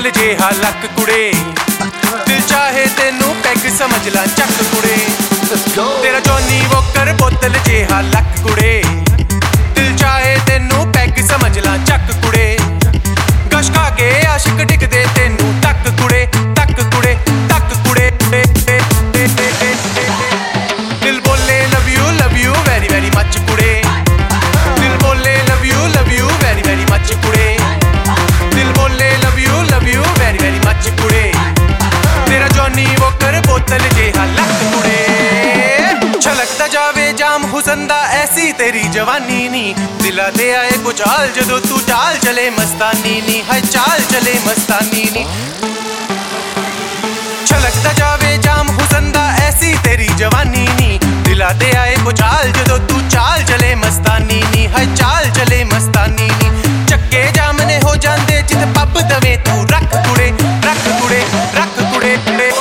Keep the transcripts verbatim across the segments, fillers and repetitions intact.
बोतल जेहा लक कुड़े दिल चाहे तेनू पैग समझ ला चक कुड़े तेरा जॉनी वॉकर बोतल जेहा लक कुड़े दिल चाहे तेनू पैग समझ ला चक कुड़े गश खा के आशिक डिगदे तेनू तक कुड़े तक कुड़े तक कुड़े दिल बोले love you love you very very much कुड़े दिल बोले love you love you very very much कुड़े दिल बोले love you love you very very much कुड़े तेरा जॉनी वॉकर बोतल जेहा लक कुड़े छलकदा जावे जाम हुसन दा ऐसी तेरी जवानी नी दिला दे आए कुछ हाल जदों तू चाल चले मस्तानी नी है चाल चले मस्तानी नी छलकदा जावे जाम हुसन दा ऐसी तेरी जवानी नी दिला दे आए कुछ हाल जदों तू चाल चले मस्तानी नी है चाल चले मस्तानी नी चक्के जामने हो जांदे जित पब दवे तू रख कुड़े रख कुड़े रख कुड़े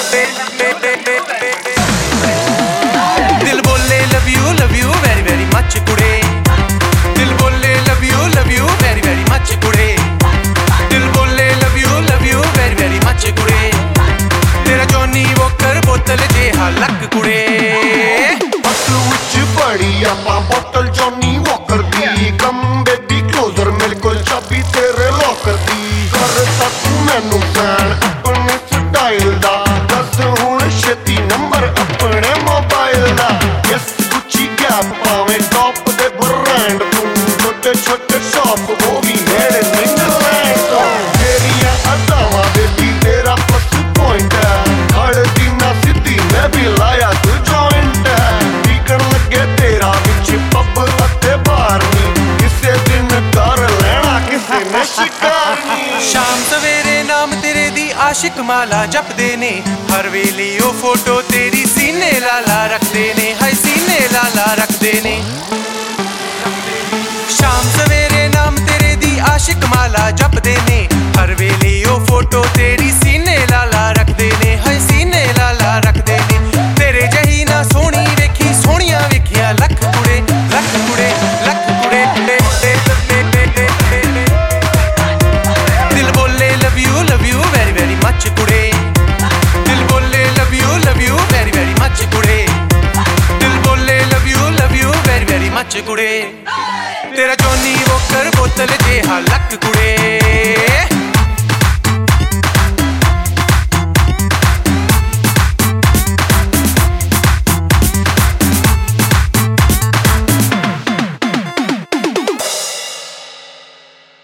दिल बोले love you love you very very much कुड़े दिल बोले love you love you very very much कुड़े दिल बोले love you love you very very much कुड़े तेरा जॉनी वॉकर बोतल जेहा लक कुड़े बड़ी आपा बोतल जॉनी वॉकर दी कम बेबी क्लोजर मेरे को चाबी तेरे लॉकर दी करता तू मैनू फैन अपने स्टाइल दा दस हुण छेती नंबर अपने मोबाइल दा यस गुच्ची गैप पावे टॉप दे ब्रांड तू छोटे छोटे शॉप वो भी मेरे इंग्लैंड तो तेरिया अदावां बेबी तेरा प्लस पॉइंट है खड़ दी ना सीधी मैं भी लाया तू जॉइंट है बिकन लगे तेरा विच पब अते बार नी किसे दिन कर लेना किसे ने शिकार नी शाम सवेरे नाम तेरे दी आशिक माला जपदे ने हर वेले ओ फोटो तेरी सीने लाला रखदे ने हाय सीने लाला रखदे ने शाम सवेरे नाम तेरे दी आशिक माला जपदे ने हर वेले ओ फोटो तेरी सीने लाला